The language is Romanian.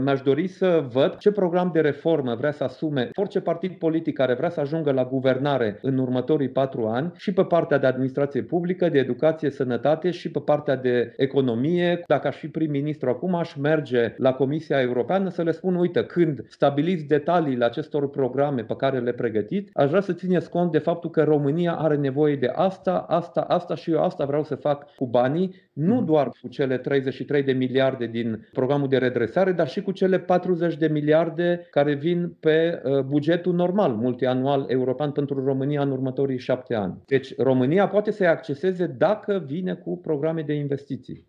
Mi-aș dori să văd ce program de reformă vrea să asume orice partid politic care vrea să ajungă la guvernare în următorii 4 ani, și pe partea de administrație publică, de educație, sănătate, și pe partea de economie. Dacă aș fi prim-ministru acum, aș merge la Comisia Europeană să le spun: uite, când stabiliți detaliile acestor programe pe care le pregătiți, aș vrea să țineți cont de faptul că România are nevoie de asta și eu asta vreau să fac cu banii, nu doar cu cele 33 de miliarde din programul de redresare, dar și cu cele 40 de miliarde care vin pe bugetul normal, multianual european pentru România în următorii 7 ani. Deci România poate să-i acceseze dacă vine cu programe de investiții.